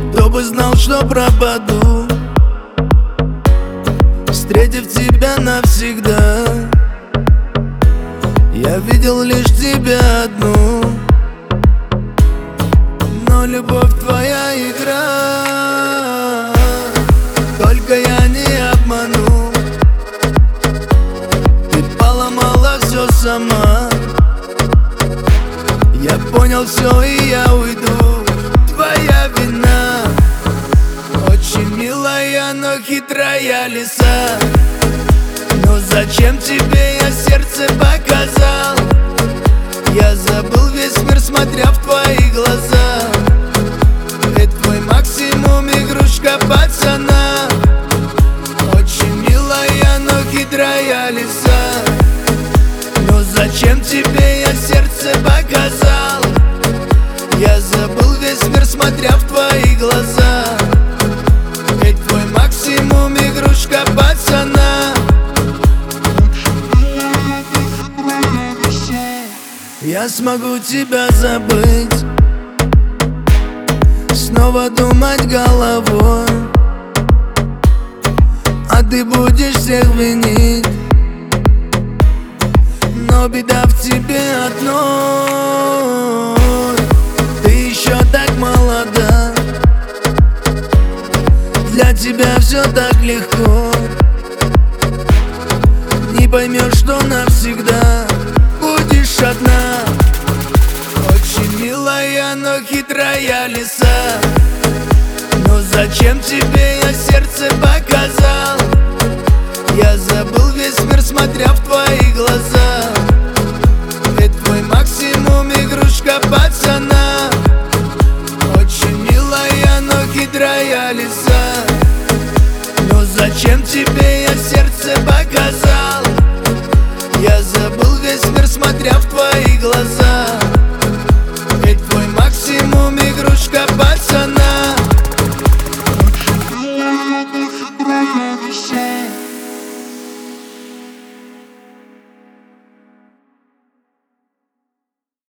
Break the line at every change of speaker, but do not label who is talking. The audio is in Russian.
Кто бы знал, что пропаду, встретив тебя навсегда. Я видел лишь тебя одну, но любовь твоя игра. Только я не обману, ты поломала все сама. Я понял все и я уйду, твоя вина. Очень милая, но хитрая лиса. Но зачем тебе я сердце показал? Я забыл весь мир, смотря в твои глаза. Ведь твой максимум игрушка пацана. Очень милая, но хитрая лиса. Но зачем тебе я сердце показал? Я забыл весь мир, смотря в твои глаза. Ведь твой максимум игрушка пацана. Я смогу тебя забыть, снова думать головой, а ты будешь всех винить. Но беда в тебе одной, ты еще так молода. Для тебя все так легко, не поймешь, что навсегда будешь одна. Очень милая, но хитрая лиса. Но зачем тебе я сердце показал? Я забыл весь мир, смотря в твои глаза. Ведь твой максимум игрушка пацана. Очень милая, но хитрая лиса. Но зачем тебе я сердце показал? Я забыл весь мир, смотря в твои глаза.